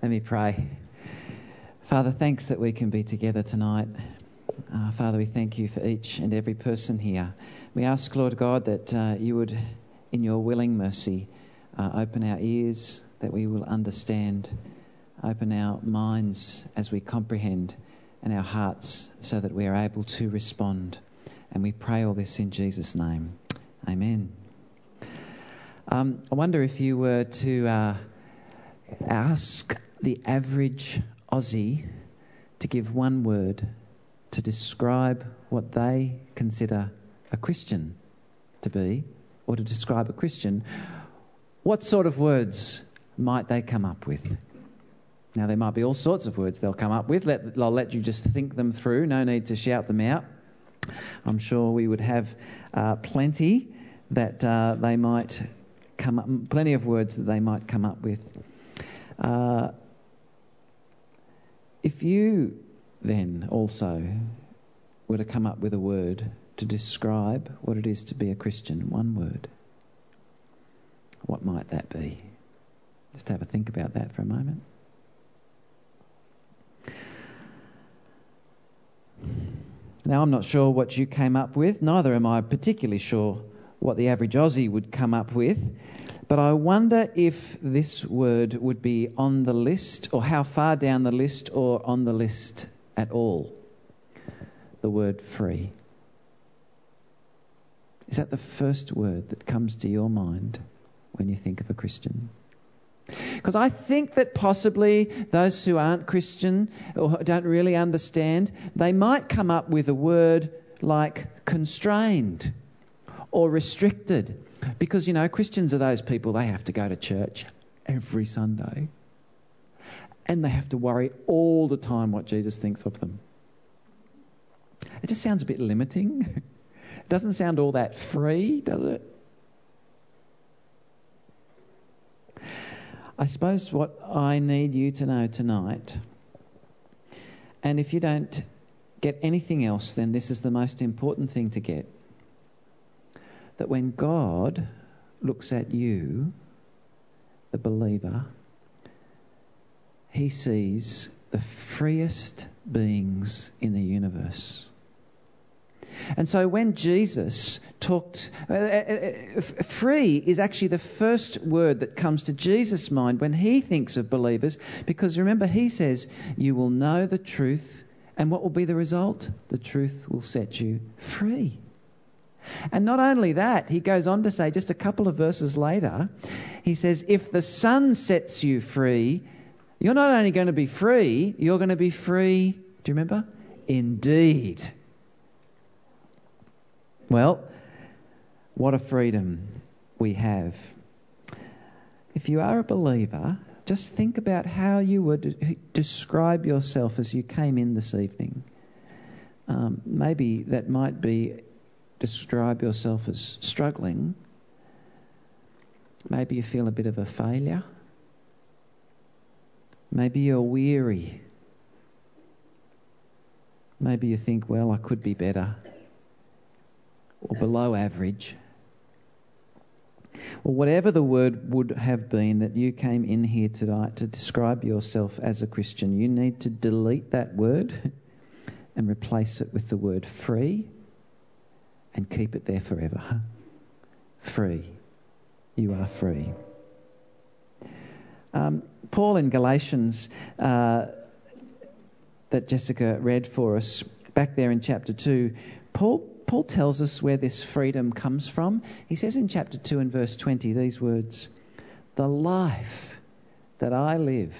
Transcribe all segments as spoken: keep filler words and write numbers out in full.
Let me pray. Father, thanks that we can be together tonight. Uh, Father, we thank you for each and every person here. We ask, Lord God, that uh, you would, in your willing mercy, uh, open our ears, that we will understand, open our minds as we comprehend, and our hearts so that we are able to respond. And we pray all this in Jesus' name. Amen. Um, I wonder if you were to uh, ask the average Aussie to give one word to describe what they consider a Christian to be, or to describe a Christian, what sort of words might they come up with? Now, there might be all sorts of words they'll come up with. Let, I'll let you just think them through. No need to shout them out. I'm sure we would have uh, plenty that uh, they might come up, plenty of words that they might come up with. Uh, if you then also were to come up with a word to describe what it is to be a Christian, one word, what might that be? Just have a think about that for a moment. Now, I'm not sure what you came up with, neither am I particularly sure what the average Aussie would come up with, but I wonder if this word would be on the list, or how far down the list, or on the list at all. The word free. Is that the first word that comes to your mind when you think of a Christian? Because I think that possibly those who aren't Christian or don't really understand, they might come up with a word like constrained or restricted. Because, you know, Christians are those people, they have to go to church every Sunday. And they have to worry all the time what Jesus thinks of them. It just sounds a bit limiting. It doesn't sound all that free, does it? I suppose what I need you to know tonight, and if you don't get anything else, then this is the most important thing to get, that when God looks at you, the believer, he sees the freest beings in the universe. And so when Jesus talked, uh, uh, free is actually the first word that comes to Jesus' mind when he thinks of believers, because remember, he says, you will know the truth, and what will be the result? The truth will set you free. And not only that, he goes on to say, just a couple of verses later, he says, if the Son sets you free, you're not only going to be free, you're going to be free, do you remember? Indeed. Well, what a freedom we have. If you are a believer, just think about how you would describe yourself as you came in this evening. Um, maybe that might be describe yourself as struggling. Maybe you feel a bit of a failure. Maybe you're weary. Maybe you think, well, I could be better. Or below average. Or whatever the word would have been that you came in here tonight to describe yourself as a Christian, you need to delete that word and replace it with the word free and keep it there forever. Free. You are free. Um, Paul in Galatians uh, that Jessica read for us, back there in chapter two, Paul Paul tells us where this freedom comes from. He says in chapter two and verse twenty these words, the life that I live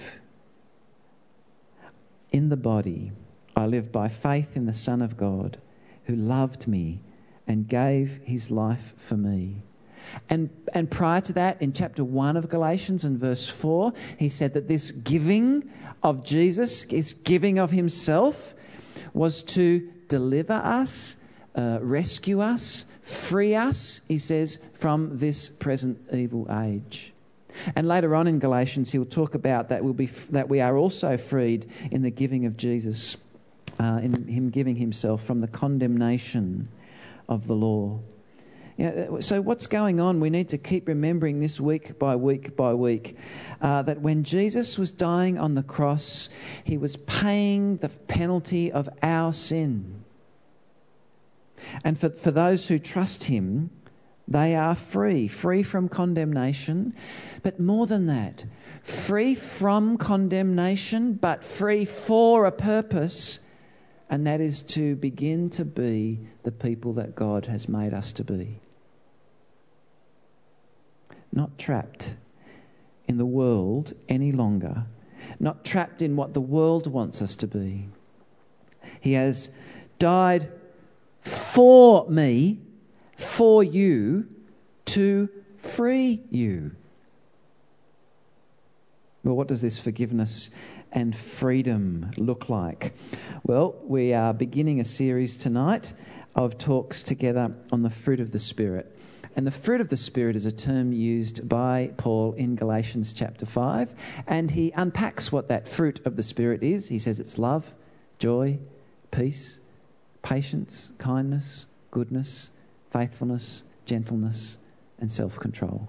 in the body, I live by faith in the Son of God who loved me and gave his life for me. And and prior to that, in chapter one of Galatians and verse four, he said that this giving of Jesus, this giving of himself, was to deliver us, uh, rescue us, free us, he says, from this present evil age. And later on in Galatians, he'll talk about that we'll be that we are also freed in the giving of Jesus, uh, in him giving himself from the condemnation of the law. You know, so what's going on? We need to keep remembering this week by week by week uh, that when Jesus was dying on the cross, he was paying the penalty of our sin. And for, for those who trust him, they are free, free from condemnation. But more than that, free from condemnation, but free for a purpose. And that is to begin to be the people that God has made us to be. Not trapped in the world any longer. Not trapped in what the world wants us to be. He has died for me, for you, to free you. Well, what does this forgiveness and freedom look like? Well, we are beginning a series tonight of talks together on the fruit of the Spirit. And the fruit of the Spirit is a term used by Paul in Galatians chapter five. And he unpacks what that fruit of the Spirit is. He says it's love, joy, peace, patience, kindness, goodness, faithfulness, gentleness, and self-control.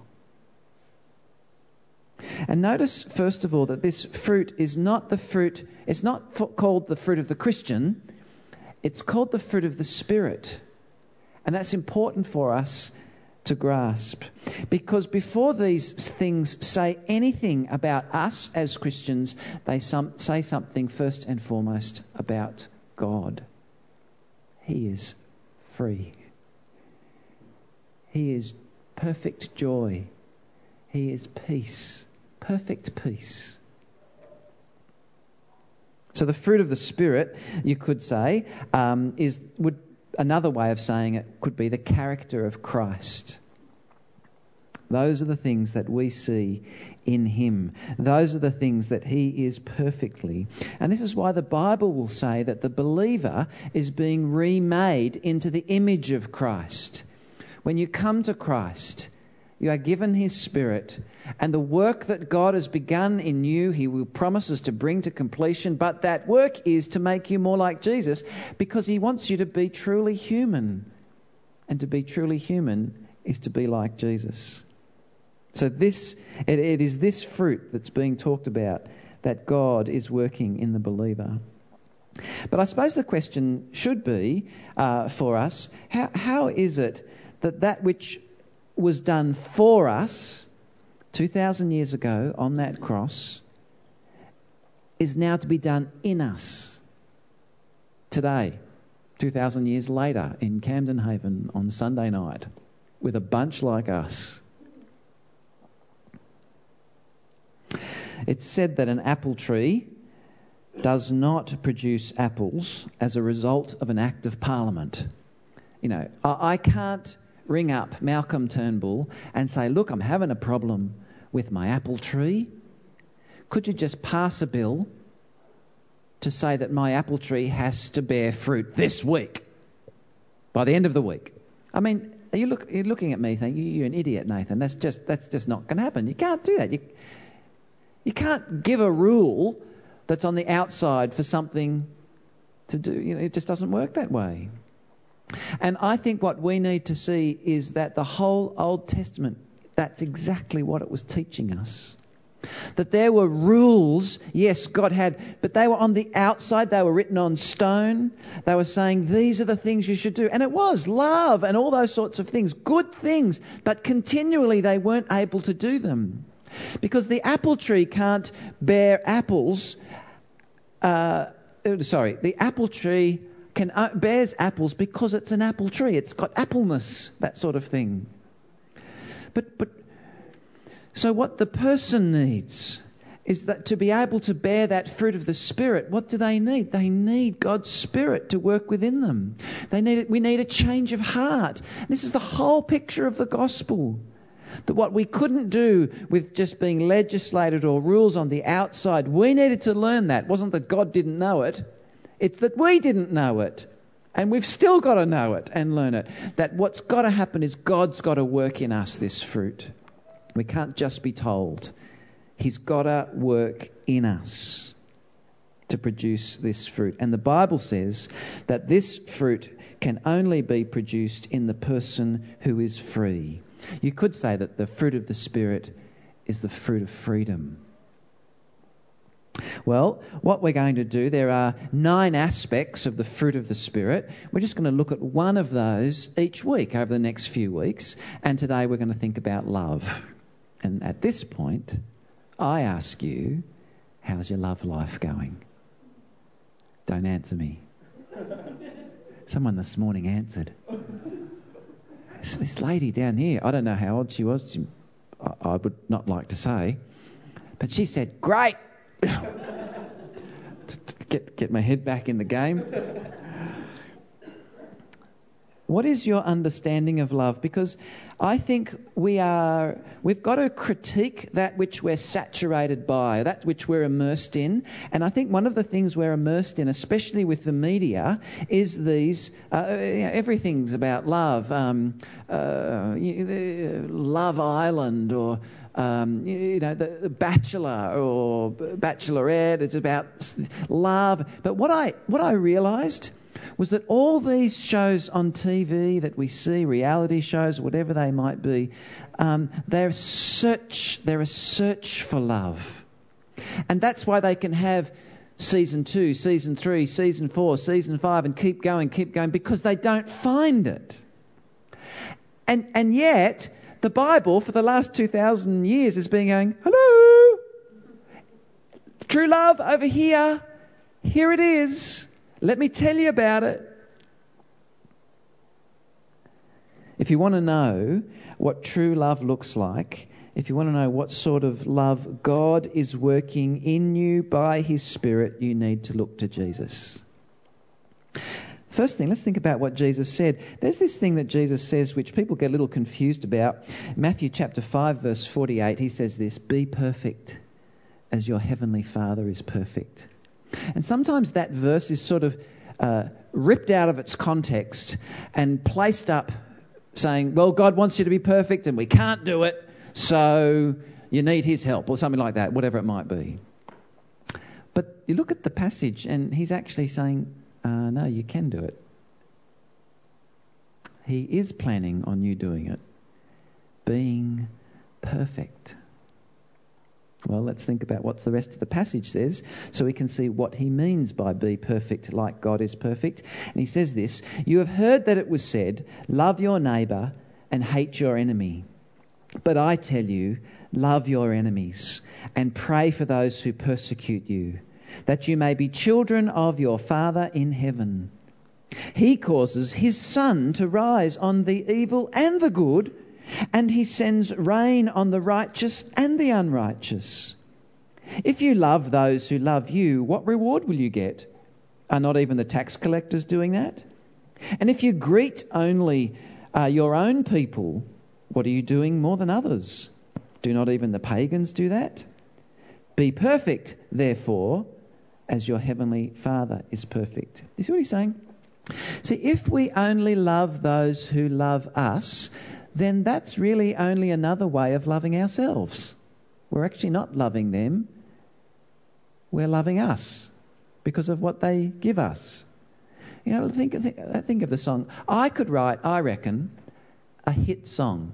And notice, first of all, that this fruit is not the fruit, it's not f- called the fruit of the Christian, it's called the fruit of the Spirit. And that's important for us to grasp. Because before these things say anything about us as Christians, they some, say something first and foremost about God. He is free. He is perfect joy. He is peace. Perfect peace. So the fruit of the Spirit, you could say, um, is would another way of saying it could be the character of Christ. Those are the things that we see in him. Those are the things that he is perfectly. And this is why the Bible will say that the believer is being remade into the image of Christ. When you come to Christ, you are given his Spirit, and the work that God has begun in you, he will promises to bring to completion, but that work is to make you more like Jesus, because he wants you to be truly human. And to be truly human is to be like Jesus. So this, it, it is this fruit that's being talked about that God is working in the believer. But I suppose the question should be uh, for us, how, how is it that that which was done for us two thousand years ago on that cross is now to be done in us today, two thousand years later in Camden Haven on Sunday night with a bunch like us? It's said that an apple tree does not produce apples as a result of an act of Parliament. You know, I, I can't ring up Malcolm Turnbull and say, look, I'm having a problem with my apple tree. Could you just pass a bill to say that my apple tree has to bear fruit this week, by the end of the week? I mean, are you look, you're looking at me thinking, you're an idiot, Nathan. That's just that's just not going to happen. You can't do that. You, you can't give a rule that's on the outside for something to do. You know, it just doesn't work that way. And I think what we need to see is that the whole Old Testament, that's exactly what it was teaching us. That there were rules, yes, God had, but they were on the outside, they were written on stone. They were saying, these are the things you should do. And it was love and all those sorts of things, good things, but continually they weren't able to do them. Because the apple tree can't bear apples, uh, sorry, the apple tree can uh, bears apples because it's an apple tree. It's got appleness, that sort of thing. But but so what the person needs is that to be able to bear that fruit of the Spirit, what do they need? They need God's Spirit to work within them. They need it. We need a change of heart. This is the whole picture of the gospel. That what we couldn't do with just being legislated or rules on the outside, we needed to learn that. It wasn't that God didn't know it. It's that we didn't know it. And we've still got to know it and learn it. That what's got to happen is God's got to work in us this fruit. We can't just be told. He's got to work in us to produce this fruit. And the Bible says that this fruit can only be produced in the person who is free. You could say that the fruit of the Spirit is the fruit of freedom. Well, what we're going to do, there are nine aspects of the fruit of the Spirit. We're just going to look at one of those each week over the next few weeks. And today we're going to think about love. And at this point, I ask you, how's your love life going? Don't answer me. Someone this morning answered. So this lady down here, I don't know how old she was. She, I, I would not like to say. But she said, great. Get get my head back in the game. What is your understanding of love? Because I think we are, we've got to critique that which we're saturated by, that which we're immersed in. And I think one of the things we're immersed in, especially with the media, is these, uh, everything's about love. Um, uh, Love Island or... Um, you know, the, the Bachelor or Bachelorette, it's about love. But what I what I realised was that all these shows on T V that we see, reality shows, whatever they might be, um, they're search they're a search for love, and that's why they can have season two, season three, season four, season five, and keep going, keep going, because they don't find it. And and yet, the Bible for the last two thousand years has been going, hello, true love over here, here it is, let me tell you about it. If you want to know what true love looks like, if you want to know what sort of love God is working in you by His Spirit, you need to look to Jesus. First thing, let's think about what Jesus said. There's this thing that Jesus says which people get a little confused about. Matthew chapter five verse forty-eight, He says this, be perfect as your heavenly Father is perfect. And sometimes that verse is sort of uh, ripped out of its context and placed up saying, well, God wants you to be perfect and we can't do it, so you need His help, or something like that, whatever it might be. But you look at the passage and He's actually saying, Uh, no, you can do it. He is planning on you doing it. Being perfect. Well, let's think about what the rest of the passage says so we can see what He means by be perfect like God is perfect. And He says this, you have heard that it was said, love your neighbour and hate your enemy. But I tell you, love your enemies and pray for those who persecute you, that you may be children of your Father in heaven. He causes His sun to rise on the evil and the good, and He sends rain on the righteous and the unrighteous. If you love those who love you, what reward will you get? Are not even the tax collectors doing that? And if you greet only uh, your own people, what are you doing more than others? Do not even the pagans do that? Be perfect, therefore, as your heavenly Father is perfect. You see what He's saying? See, if we only love those who love us, then that's really only another way of loving ourselves. We're actually not loving them. We're loving us because of what they give us. You know, think, think, think of the song. I could write, I reckon, a hit song.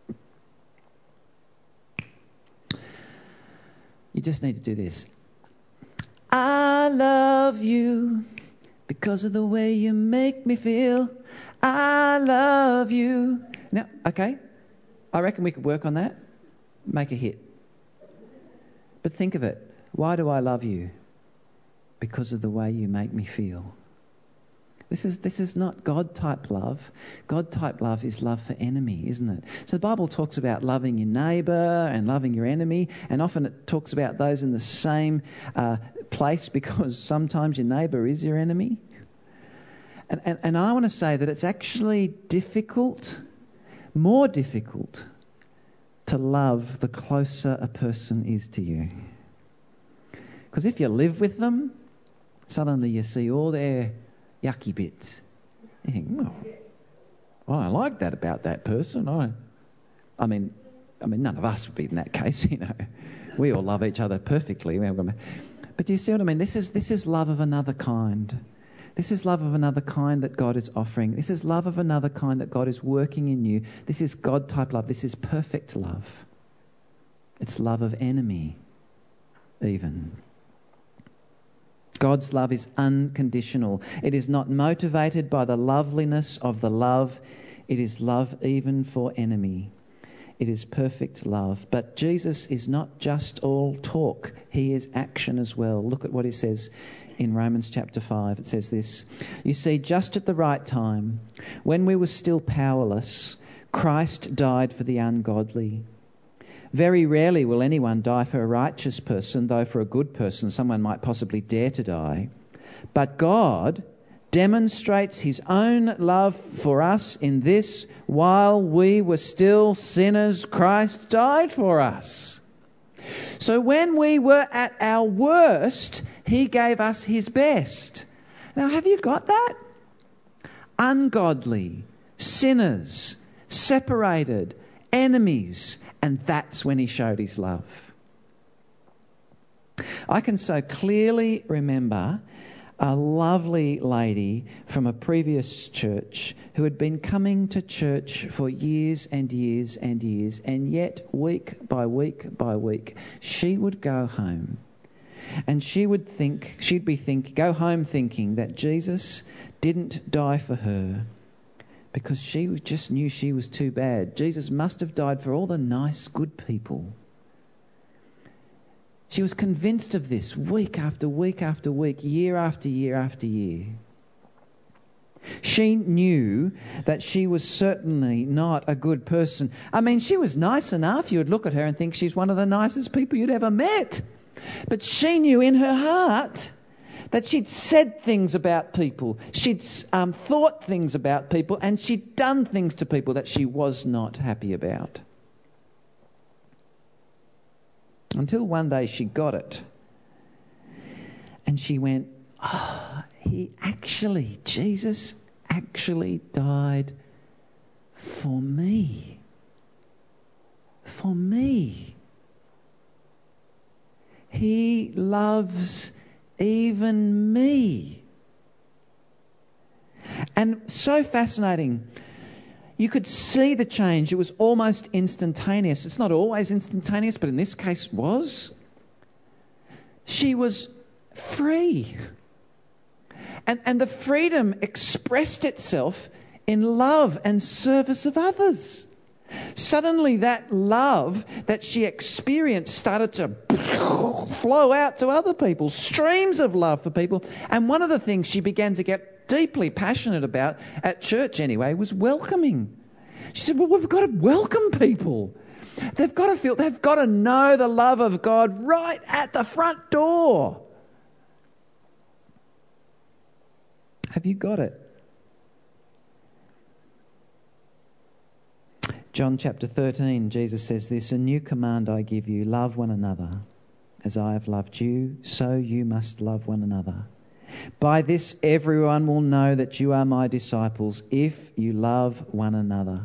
You just need to do this. I love you because of the way you make me feel. I love you. Now, okay, I reckon we could work on that. Make a hit. But think of it. Why do I love you? Because of the way you make me feel. This is this is not God-type love. God-type love is love for enemy, isn't it? So the Bible talks about loving your neighbour and loving your enemy, and often it talks about those in the same uh, place because sometimes your neighbour is your enemy. And, and, and I want to say that it's actually difficult, more difficult, to love the closer a person is to you. Because if you live with them, suddenly you see all their yucky bits. You think, well, I don't like that about that person. I, I mean, I mean, none of us would be in that case, you know. We all love each other perfectly. But do you see what I mean? This is this is love of another kind. This is love of another kind that God is offering. This is love of another kind that God is working in you. This is God-type love. This is perfect love. It's love of enemy, even. God's love is unconditional. It is not motivated by the loveliness of the love. It is love even for enemy. It is perfect love. But Jesus is not just all talk. He is action as well. Look at what he says in Romans chapter five. It says this: "You see, just at the right time, when we were still powerless, Christ died for the ungodly. Very rarely will anyone die for a righteous person, though for a good person someone might possibly dare to die. But God demonstrates his own love for us in this: while we were still sinners, Christ died for us." So when we were at our worst, he gave us his best. Now, have you got that? Ungodly, sinners, separated, enemies, and that's when he showed his love. I can so clearly remember a lovely lady from a previous church who had been coming to church for years and years and years, and yet week by week by week she would go home and she would think, she'd be think, go home thinking that Jesus didn't die for her because she just knew she was too bad. Jesus must have died for all the nice, good people. She was convinced of this week after week after week, year after year after year. She knew that she was certainly not a good person. I mean, she was nice enough. You would look at her and think she's one of the nicest people you'd ever met. But she knew in her heart that she'd said things about people. She'd um, thought things about people, and she'd done things to people that she was not happy about. Until one day she got it. And she went, oh, he actually, Jesus actually died for me. For me. He loves even me. And so fascinating. You could see the change. It was almost instantaneous. It's not always instantaneous, but in this case was. She was free. And, and the freedom expressed itself in love and service of others. Suddenly that love that she experienced started to flow out to other people, streams of love for people. And one of the things she began to get deeply passionate about, at church anyway, was welcoming. She said, well, we've got to welcome people. They've got to feel, they've got to know the love of God right at the front door. Have you got it? John chapter thirteen, Jesus says this: "A new command I give you, love one another. As I have loved you, so you must love one another. By this everyone will know that you are my disciples, if you love one another."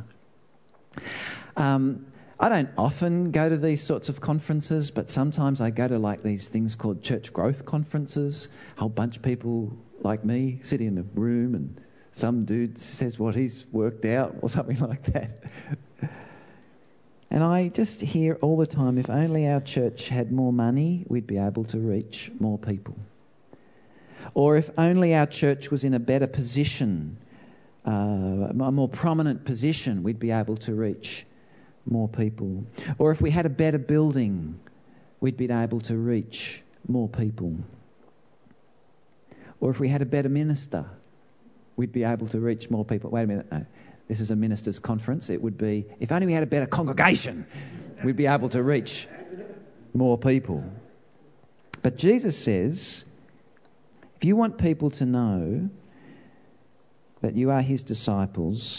Um, I don't often go to these sorts of conferences, but sometimes I go to like these things called church growth conferences. A whole bunch of people like me sit in a room and some dude says what he's worked out or something like that. And I just hear all the time, if only our church had more money, we'd be able to reach more people. Or if only our church was in a better position, uh, a more prominent position, we'd be able to reach more people. Or if we had a better building, we'd be able to reach more people. Or if we had a better minister, we'd be able to reach more people. Wait a minute, no. This is a ministers' conference. It would be, if only we had a better congregation, we'd be able to reach more people. But Jesus says, if you want people to know that you are his disciples,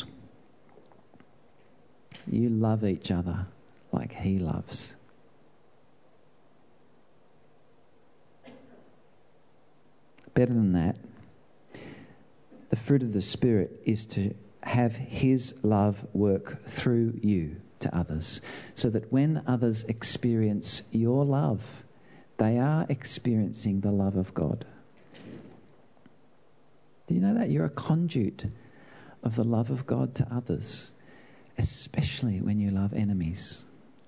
you love each other like he loves. Better than that, the fruit of the Spirit is to have his love work through you to others, so that when others experience your love, they are experiencing the love of God. Did that? You're a conduit of the love of God to others, especially when you love enemies.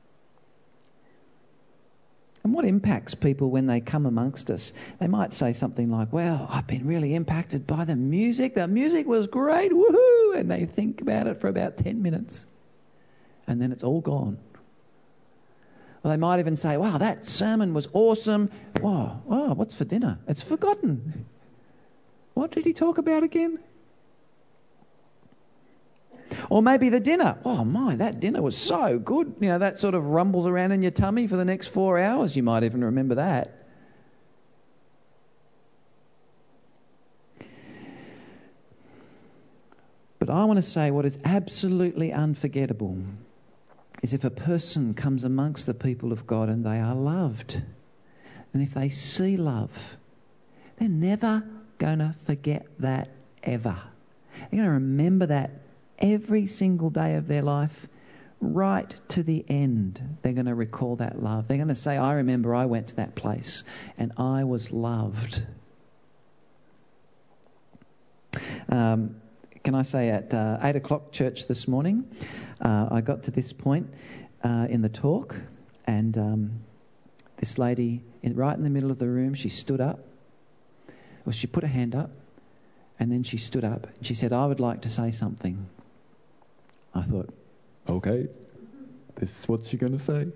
And what impacts people when they come amongst us? They might say something like, well, I've been really impacted by the music. The music was great, woohoo! And they think about it for about ten minutes. And then it's all gone. Or they might even say, wow, that sermon was awesome. Wow, oh, what's for dinner? It's forgotten. What did he talk about again? Or maybe the dinner. Oh my, that dinner was so good. You know, that sort of rumbles around in your tummy for the next four hours. You might even remember that. But I want to say what is absolutely unforgettable is if a person comes amongst the people of God and they are loved, and if they see love, they're never going to forget that ever. They're going to remember that every single day of their life, right to the end. They're going to recall that love. They're going to say, I remember I went to that place and I was loved. Um, can I say at uh, eight o'clock church this morning, uh, I got to this point uh, in the talk, and um, this lady in, right in the middle of the room, she stood up. Well, she put her hand up, and then she stood up. And she said, I would like to say something. I thought, okay, this is what she's going to say.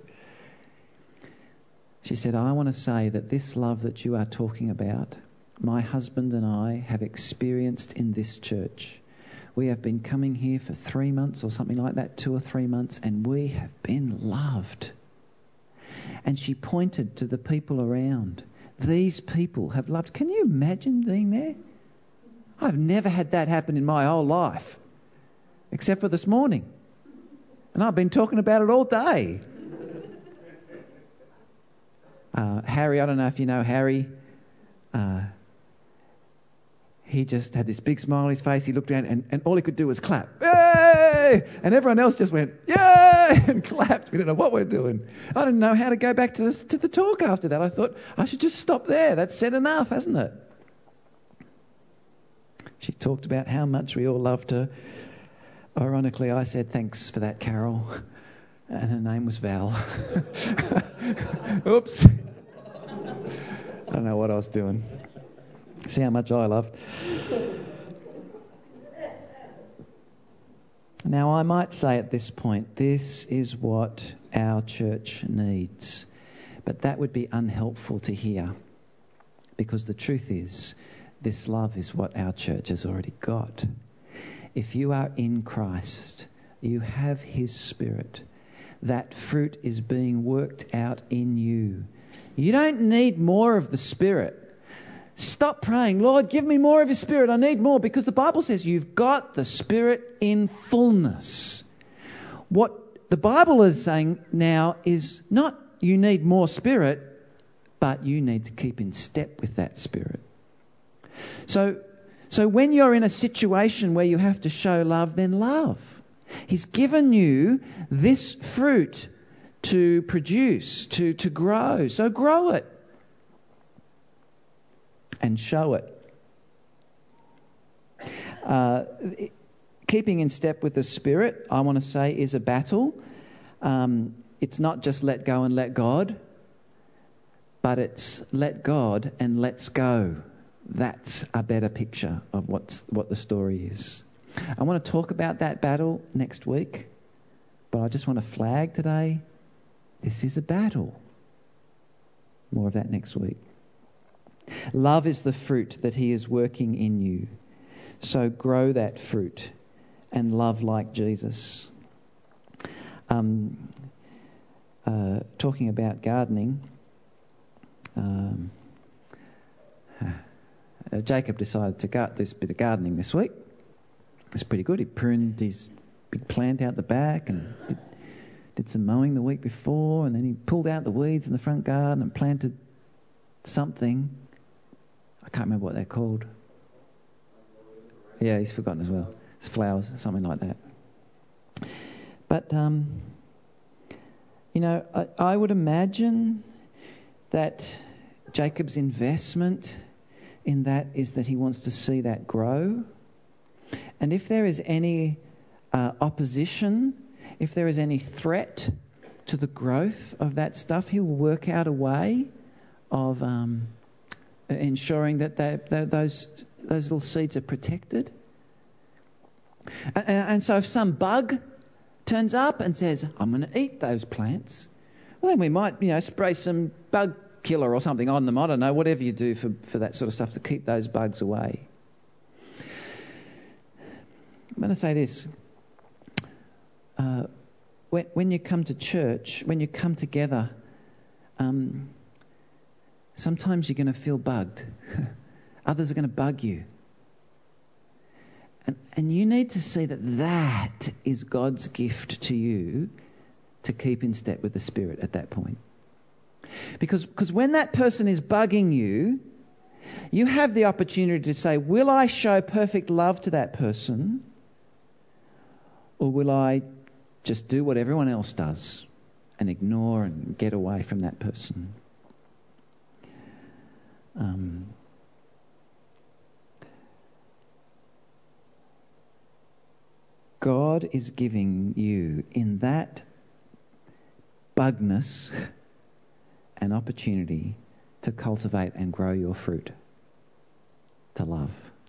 She said, I want to say that this love that you are talking about, my husband and I have experienced in this church. We have been coming here for three months or something like that, two or three months, and we have been loved. And she pointed to the people around. These people have loved. Can you imagine being there? I've never had that happen in my whole life, except for this morning. And I've been talking about it all day. Uh, Harry, I don't know if you know Harry. Uh, he just had this big smile on his face. He looked around and, and all he could do was clap. Yay! And everyone else just went, yay! And clapped. We didn't know what we're doing. I didn't know how to go back to, this, to the talk after that. I thought, I should just stop there. That's said enough, hasn't it? She talked about how much we all loved her. Ironically, I said, thanks for that, Carol. And her name was Val. Oops. I don't know what I was doing. See how much I love. Now, I might say at this point, this is what our church needs. But that would be unhelpful to hear. Because the truth is, this love is what our church has already got. If you are in Christ, you have His Spirit. That fruit is being worked out in you. You don't need more of the Spirit. Stop praying, Lord, give me more of your Spirit. I need more, because the Bible says you've got the Spirit in fullness. What the Bible is saying now is not you need more Spirit, but you need to keep in step with that Spirit. So, so when you're in a situation where you have to show love, then love. He's given you this fruit to produce, to, to grow. So grow it. And show it. Uh, keeping in step with the Spirit, I want to say, is a battle. Um, it's not just let go and let God, but it's let God and let's go. That's a better picture of what's, what the story is. I want to talk about that battle next week, but I just want to flag today, this is a battle. More of that next week. Love is the fruit that He is working in you. So grow that fruit and love like Jesus. Um, uh, talking about gardening, um, uh, Jacob decided to gar- do a bit of gardening this week. It's pretty good. He pruned his big plant out the back and did, did some mowing the week before, and then he pulled out the weeds in the front garden and planted something. I can't remember what they're called. Yeah, he's forgotten as well. It's flowers, something like that. But, um, you know, I, I would imagine that Jacob's investment in that is that he wants to see that grow. And if there is any uh, opposition, if there is any threat to the growth of that stuff, he will work out a way of um, ensuring that they, they, those those little seeds are protected. And, and so if some bug turns up and says, I'm going to eat those plants, well, then we might, you know, spray some bug killer or something on them. I don't know, whatever you do for, for that sort of stuff to keep those bugs away. I'm going to say this. Uh, when, when you come to church, when you come together, um, sometimes you're going to feel bugged. Others are going to bug you. And, and you need to see that that is God's gift to you to keep in step with the Spirit at that point. Because because when that person is bugging you, you have the opportunity to say, will I show perfect love to that person? Or will I just do what everyone else does and ignore and get away from that person? Um, God is giving you in that bugness an opportunity to cultivate and grow your fruit, to love.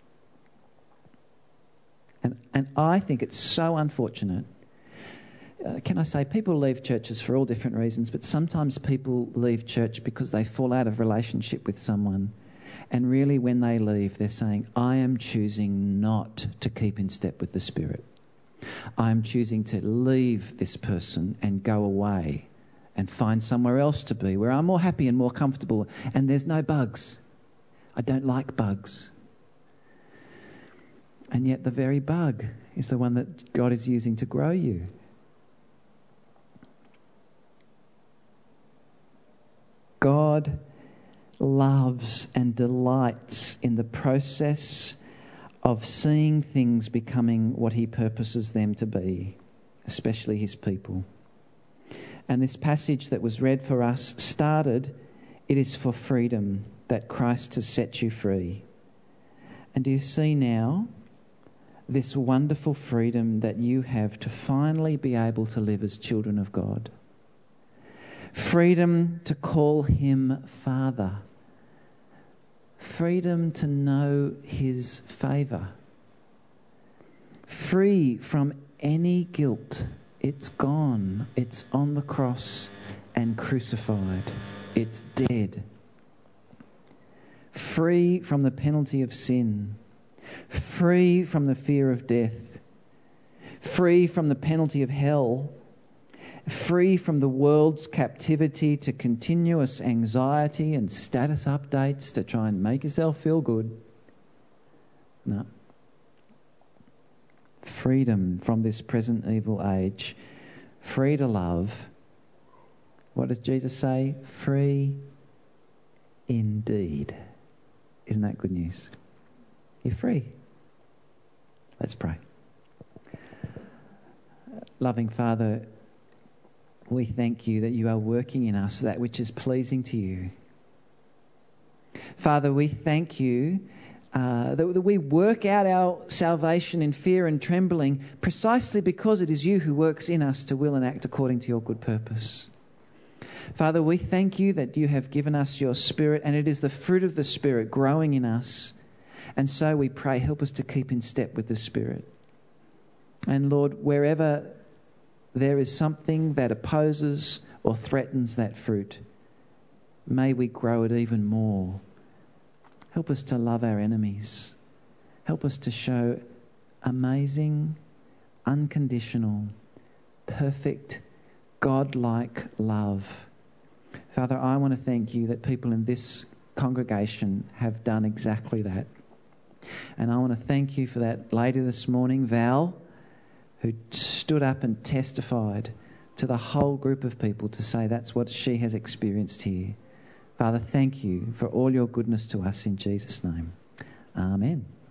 And and I think it's so unfortunate. Uh, can I say, people leave churches for all different reasons, but sometimes people leave church because they fall out of relationship with someone. And really when they leave, they're saying, I am choosing not to keep in step with the Spirit. I'm choosing to leave this person and go away and find somewhere else to be where I'm more happy and more comfortable and there's no bugs. I don't like bugs. And yet the very bug is the one that God is using to grow you. God loves and delights in the process of seeing things becoming what he purposes them to be, especially his people. And this passage that was read for us started, it is for freedom that Christ has set you free. And do you see now this wonderful freedom that you have to finally be able to live as children of God? Freedom to call him Father. Freedom to know his favour. Free from any guilt. It's gone. It's on the cross and crucified. It's dead. Free from the penalty of sin. Free from the fear of death. Free from the penalty of hell. Free from the world's captivity to continuous anxiety and status updates to try and make yourself feel good. No. Freedom from this present evil age. Free to love. What does Jesus say? Free indeed. Isn't that good news? You're free. Let's pray. Loving Father, we thank you that you are working in us that which is pleasing to you. Father, we thank you uh, that, that we work out our salvation in fear and trembling precisely because it is you who works in us to will and act according to your good purpose. Father, we thank you that you have given us your Spirit, and it is the fruit of the Spirit growing in us. And so we pray, help us to keep in step with the Spirit. And Lord, wherever there is something that opposes or threatens that fruit, may we grow it even more. Help us to love our enemies. Help us to show amazing, unconditional, perfect, God-like love. Father, I want to thank you that people in this congregation have done exactly that. And I want to thank you for that lady this morning, Val, who stood up and testified to the whole group of people to say that's what she has experienced here. Father, thank you for all your goodness to us in Jesus' name. Amen.